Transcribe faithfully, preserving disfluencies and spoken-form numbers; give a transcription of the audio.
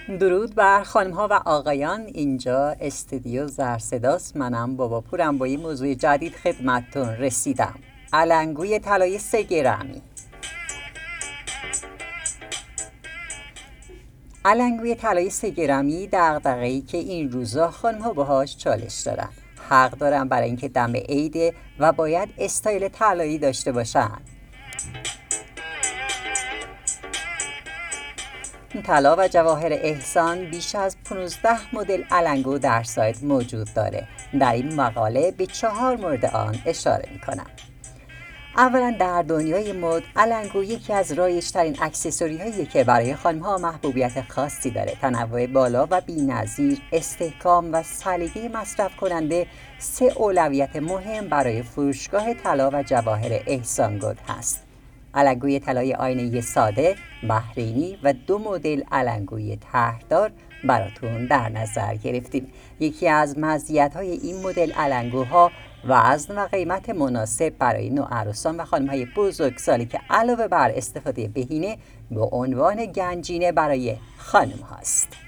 درود بر خانم ها و آقایان. اینجا استودیو زرصداست. منم بابا پورم با یه موضوع جدید خدمتتون رسیدم. علنگوی طلای سه گرمی. علنگوی طلای سه گرمی دغدغه‌ای که این روزا خانم ها باهاش چالش دارن. حق دارن برای اینکه دم عیده و باید استایل طلایی داشته باشن. طلا و جواهر احسان بیش از پانزده مدل علنگو در سایت موجود داره. در این مقاله به چهار مورد آن اشاره میکنم. اولا در دنیای مد علنگو یکی از رایج‌ترین اکسسوری هایی که برای خانم ها محبوبیت خاصی داره. تنوع بالا و بی‌نظیر، استحکام و سلیقه مصرف کننده سه اولویت مهم برای فروشگاه طلا و جواهر احسان گود هست. علنگوی طلای آینه‌ای ساده، بحرینی و دو مدل علنگوی طرحدار براتون در نظر گرفتیم. یکی از مزیت‌های این مدل علنگوها وزن و قیمت مناسب برای نوعروسان و خانم‌های بزرگسالی که علاوه بر استفاده بهینه به عنوان گنجینه برای خانم هاست.